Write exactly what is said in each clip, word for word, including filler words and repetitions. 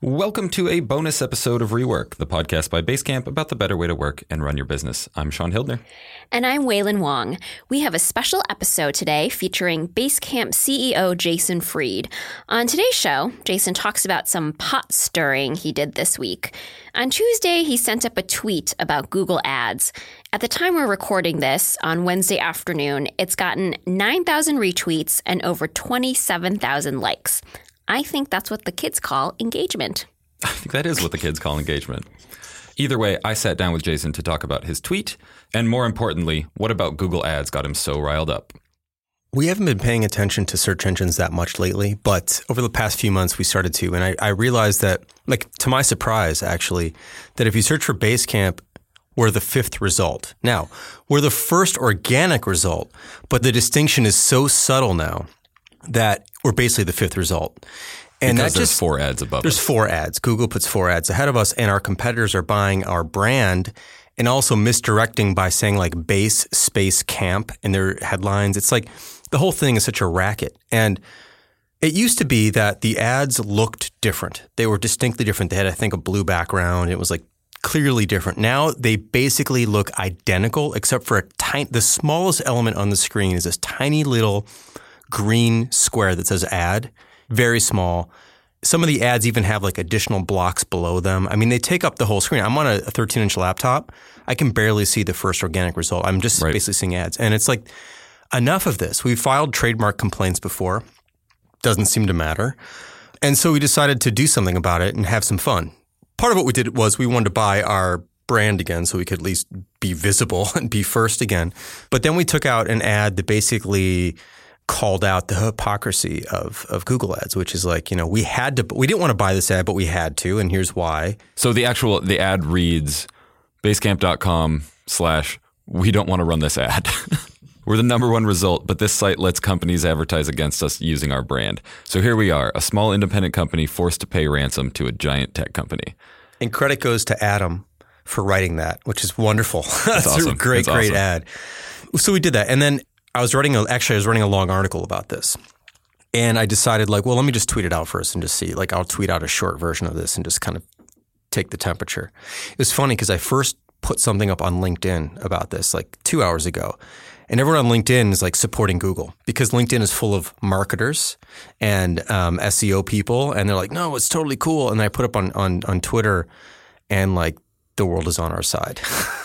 Welcome to a bonus episode of Rework, the podcast by Basecamp about the better way to work and run your business. I'm Sean Hildner. And I'm Waylon Wong. We have a special episode today featuring Basecamp C E O Jason Fried. On today's show, Jason talks about some pot stirring he did this week. On Tuesday, he sent up a tweet about Google Ads. At the time we're recording this, on Wednesday afternoon, it's gotten nine thousand retweets and over twenty-seven thousand likes. I think that's what the kids call engagement. I think that is what the kids call engagement. Either way, I sat down with Jason to talk about his tweet, and more importantly, what about Google Ads got him so riled up? We haven't been paying attention to search engines that much lately, but over the past few months we started to, and I, I realized that, like to my surprise actually, that if you search for Basecamp, we're the fifth result. Now, we're the first organic result, but the distinction is so subtle now that we're basically the fifth result. And because that there's just, four ads above There's us. four ads. Google puts four ads ahead of us, and our competitors are buying our brand and also misdirecting by saying like base space camp in their headlines. It's like the whole thing is such a racket. And it used to be that the ads looked different. They were distinctly different. They had, I think, a blue background. It was like clearly different. Now they basically look identical except for a tiny, the smallest element on the screen is this tiny little green square that says ad, very small. Some of the ads even have like additional blocks below them. I mean, they take up the whole screen. I'm on a thirteen inch laptop. I can barely see the first organic result. I'm just right. basically seeing ads. And it's like, enough of this. We've filed trademark complaints before. Doesn't seem to matter. And so we decided to do something about it and have some fun. Part of what we did was we wanted to buy our brand again so we could at least be visible and be first again. But then we took out an ad that basically called out the hypocrisy of, of Google Ads, which is like, you know, we had to, we didn't want to buy this ad, but we had to, and here's why. So the actual, the ad reads basecamp.com slash we don't want to run this ad. We're the number one result, but this site lets companies advertise against us using our brand. So here we are, a small independent company forced to pay ransom to a giant tech company. And credit goes to Adam for writing that, which is wonderful. That's, That's awesome. a great, That's great awesome. ad. So we did that. And then I was writing, a, actually I was writing a long article about this. And I decided like, well, let me just tweet it out first and just see. Like I'll tweet out a short version of this and just kind of take the temperature. It was funny because I first put something up on LinkedIn about this like two hours ago. And everyone on LinkedIn is like supporting Google because LinkedIn is full of marketers and um, S E O people. And they're like, no, it's totally cool. And I put up on, on, on Twitter and like, the world is on our side.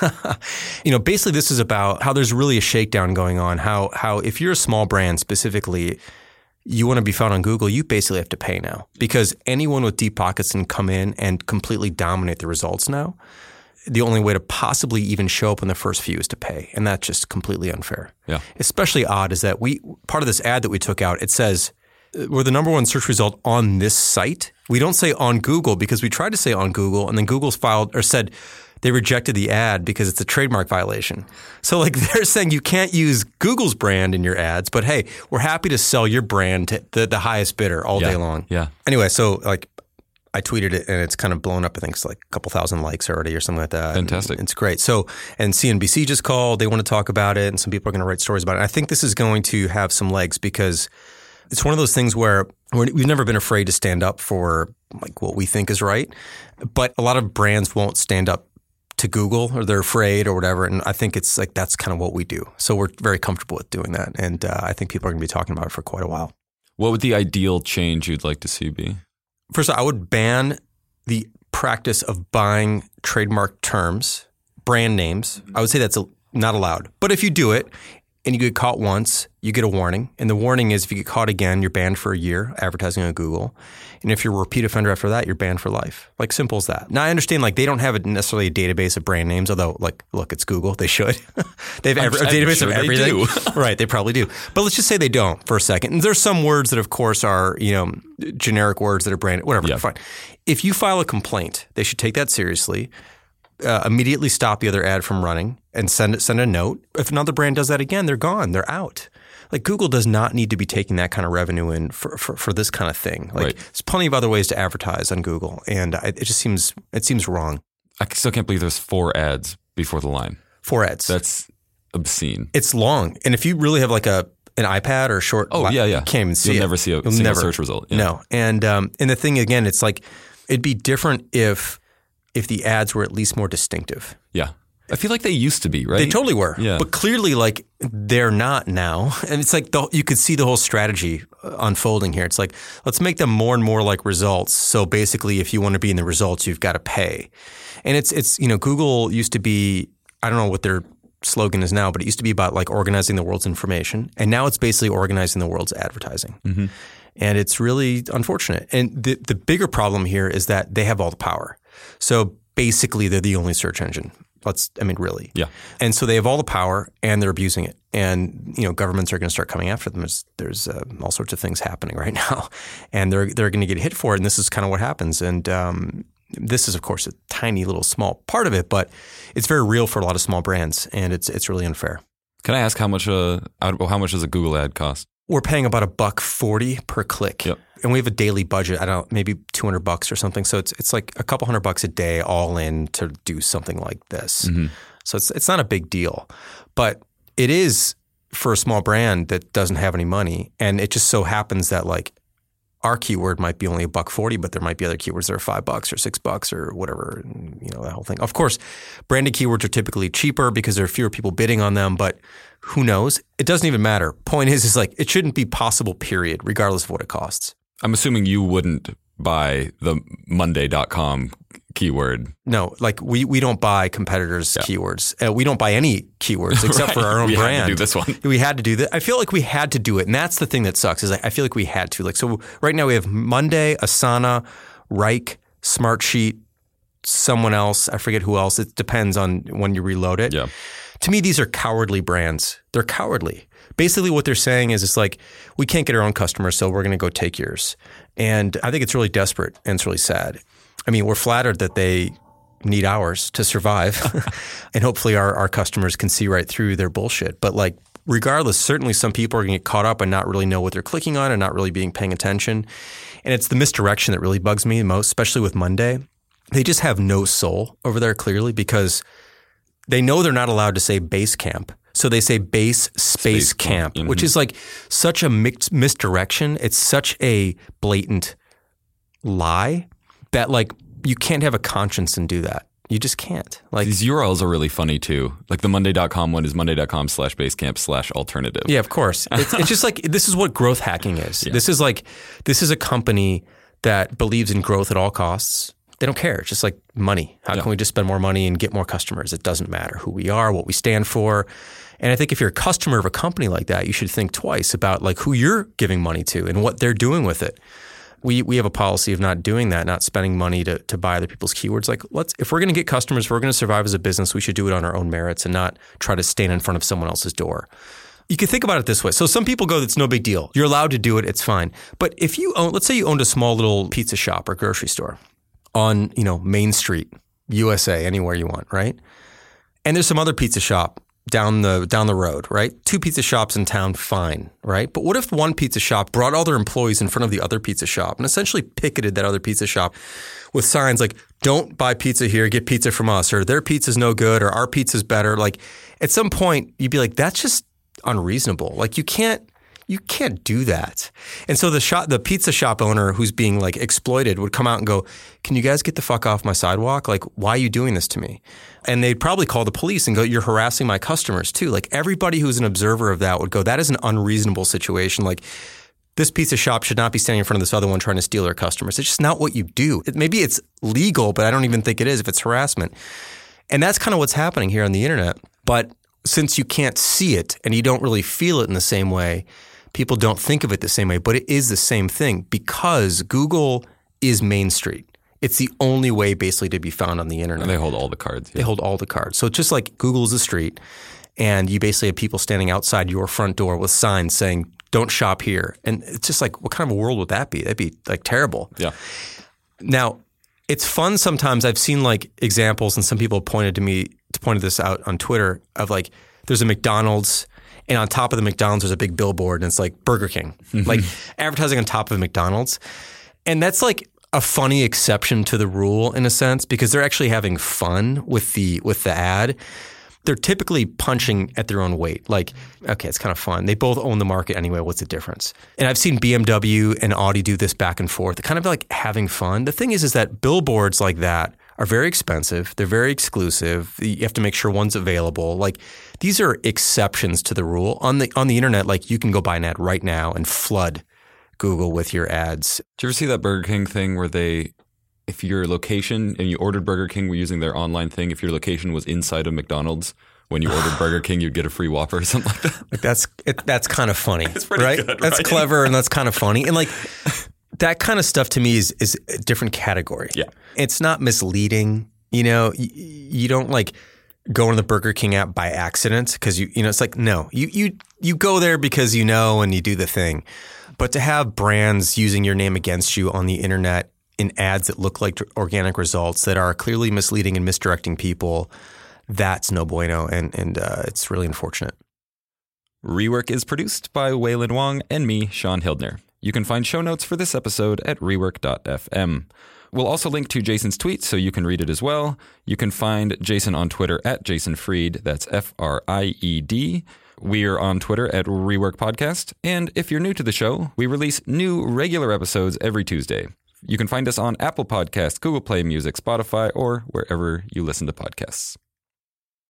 You know, basically this is about how there's really a shakedown going on, how how if you're a small brand specifically, you want to be found on Google, you basically have to pay now because anyone with deep pockets can come in and completely dominate the results now. The only way to possibly even show up in the first few is to pay, and that's just completely unfair. Yeah. Especially odd is that we part of this ad that we took out, it says we're the number one search result on this site. We don't say on Google because we tried to say on Google and then Google's filed or said they rejected the ad because it's a trademark violation. So like they're saying you can't use Google's brand in your ads, but hey, we're happy to sell your brand to the, the highest bidder all yeah. day long. Yeah. Anyway, so like I tweeted it and it's kind of blown up. I think it's like a couple thousand likes already or something like that. Fantastic. And it's great. So, and C N B C just called. They want to talk about it and some people are going to write stories about it. And I think this is going to have some legs because it's one of those things where we've never been afraid to stand up for like what we think is right, but a lot of brands won't stand up to Google or they're afraid or whatever. And I think it's like that's kind of what we do. So we're very comfortable with doing that. And uh, I think people are going to be talking about it for quite a while. What would the ideal change you'd like to see be? First of all, I would ban the practice of buying trademark terms, brand names. I would say that's not allowed. But if you do it, and you get caught once, you get a warning. And the warning is if you get caught again, you're banned for a year advertising on Google. And if you're a repeat offender after that, you're banned for life. Like simple as that. Now I understand like they don't have a, necessarily a database of brand names, although like, look, it's Google. They should. They have every, a database sure of everything. They do. Right. They probably do. But let's just say they don't for a second. And there's some words that of course are, you know, generic words that are branded, whatever. Yeah. Fine. If you file a complaint, they should take that seriously. Uh, immediately stop the other ad from running and send send a note. If another brand does that again, they're gone. They're out. Like Google does not need to be taking that kind of revenue in for, for, for this kind of thing. Like right. There's plenty of other ways to advertise on Google, and I, it just seems it seems wrong. I still can't believe there's four ads before the line. Four ads. That's obscene. It's long, and if you really have like a an iPad or a short, oh yeah, yeah, you can't even see You'll it. never see a You'll single never, search result. Yeah. No, and um, and the thing again, it's like It'd be different if if the ads were at least more distinctive. Yeah. I feel like they used to be, right? They totally were. Yeah. But clearly, like, they're not now. And it's like the, you could see the whole strategy unfolding here. It's like, let's make them more and more like results. So basically, if you want to be in the results, you've got to pay. And it's, it's you know, Google used to be, I don't know what their slogan is now, but it used to be about like organizing the world's information. And now it's basically organizing the world's advertising. Mm-hmm. And it's really unfortunate. And the, the bigger problem here is that they have all the power. So basically, they're the only search engine. Let's, I mean, really. Yeah. And so they have all the power and they're abusing it. And, you know, governments are going to start coming after them. There's, there's uh, all sorts of things happening right now. And they're they're going to get hit for it. And this is kind of what happens. And um, this is, of course, a tiny little small part of it, but it's very real for a lot of small brands. And it's it's really unfair. Can I ask how much a, how much does a Google ad cost? We're paying about a buck forty per click. Yep. And we have a daily budget, I don't know, maybe two hundred bucks or something. So it's it's like a couple hundred bucks a day all in to do something like this. Mm-hmm. So it's it's not a big deal. But it is for a small brand that doesn't have any money. And it just so happens that like our keyword might be only a buck forty, but there might be other keywords that are five bucks or six bucks or whatever, you know, that whole thing. Of course, branded keywords are typically cheaper because there are fewer people bidding on them, but who knows? It doesn't even matter. Point is, is like it shouldn't be possible, period, regardless of what it costs. I'm assuming you wouldn't buy the Monday dot com keyword. No, like we, we don't buy competitors' yeah. keywords. Uh, we don't buy any keywords except right. for our own we brand. We had to do this one. We had to do that. I feel like we had to do it. And that's the thing that sucks is I feel like we had to. Like so right now we have Monday, Asana, Reich, Smartsheet, someone else. I forget who else. It depends on when you reload it. Yeah. To me, these are cowardly brands. They're cowardly. Basically what they're saying is it's like, we can't get our own customers, so we're going to go take yours. And I think it's really desperate and it's really sad. I mean, we're flattered that they need ours to survive. And hopefully our, our customers can see right through their bullshit. But like, regardless, certainly some people are going to get caught up and not really know what they're clicking on and not really being paying attention. And it's the misdirection that really bugs me the most, especially with Monday. They just have no soul over there clearly because they know they're not allowed to say Basecamp. So they say base space, space camp, mm-hmm. which is like such a mixed misdirection. It's such a blatant lie that like you can't have a conscience and do that. You just can't. Like these U R Ls are really funny too. Like the Monday dot com one is Monday dot com slash Basecamp slash alternative. Yeah, of course. It's, it's just like this is what growth hacking is. Yeah. This is like this is a company that believes in growth at all costs. They don't care. It's just like money. How yeah. can we just spend more money and get more customers? It doesn't matter who we are, what we stand for. And I think if you're a customer of a company like that, you should think twice about like who you're giving money to and what they're doing with it. We we have a policy of not doing that, not spending money to to buy other people's keywords. Like let's if we're going to get customers, if we're going to survive as a business, we should do it on our own merits and not try to stand in front of someone else's door. You can think about it this way. So some people go, it's no big deal. You're allowed to do it. It's fine. But if you own, let's say you owned a small little pizza shop or grocery store on, you know, Main Street, U S A, anywhere you want, right? And there's some other pizza shop down the down the road, right? Two pizza shops in town, fine, right? But what if one pizza shop brought all their employees in front of the other pizza shop and essentially picketed that other pizza shop with signs like, don't buy pizza here, get pizza from us, or their pizza's no good, or our pizza's better. Like at some point you'd be like, that's just unreasonable. Like you can't You can't do that. And so the shop, the pizza shop owner who's being like exploited would come out and go, can you guys get the fuck off my sidewalk? Like, why are you doing this to me? And they'd probably call the police and go, you're harassing my customers too. Like everybody who's an observer of that would go, that is an unreasonable situation. Like this pizza shop should not be standing in front of this other one trying to steal their customers. It's just not what you do. It, maybe it's legal, but I don't even think it is if it's harassment. And that's kind of what's happening here on the internet. But since you can't see it and you don't really feel it in the same way, people don't think of it the same way, but it is the same thing because Google is Main Street. It's the only way basically to be found on the internet. And they hold all the cards. Yeah. They hold all the cards. So it's just like Google's the street and you basically have people standing outside your front door with signs saying, don't shop here. And it's just like, what kind of a world would that be? That'd be like terrible. Yeah. Now, it's fun sometimes. I've seen like examples and some people pointed to me, pointed this out on Twitter of like, there's a McDonald's and on top of the McDonald's, there's a big billboard and it's like Burger King, mm-hmm. like advertising on top of McDonald's. And that's like a funny exception to the rule in a sense because they're actually having fun with the with the ad. they're typically punching at their own weight. Like, okay, it's kind of fun. They both own the market anyway. What's the difference? And I've seen B M W and Audi do this back and forth. They're kind of like having fun. The thing is, is that billboards like that are very expensive. They're very exclusive. You have to make sure one's available. Like, these are exceptions to the rule. On the on the internet, like, you can go buy an ad right now and flood Google with your ads. Did you ever see that Burger King thing where they, if your location and you ordered Burger King, we're using their online thing, if your location was inside of McDonald's, when you ordered Burger King, you'd get a free Whopper or something like that? Like that's it, that's kind of funny, It's pretty right? good, That's right? clever and that's kind of funny. And like that kind of stuff to me is is a different category. Yeah. It's not misleading. You know, you, you don't like go into the Burger King app by accident because you you know it's like no, you you you go there because you know and you do the thing. But to have brands using your name against you on the internet in ads that look like organic results that are clearly misleading and misdirecting people, that's no bueno, and and uh, it's really unfortunate. Rework is produced by Waylon Wong and me, Sean Hildner. You can find show notes for this episode at rework dot f m. We'll also link to Jason's tweet so you can read it as well. You can find Jason on Twitter at Jason Fried. That's F R I E D. We are on Twitter at Rework Podcast. And if you're new to the show, we release new regular episodes every Tuesday. You can find us on Apple Podcasts, Google Play Music, Spotify, or wherever you listen to podcasts.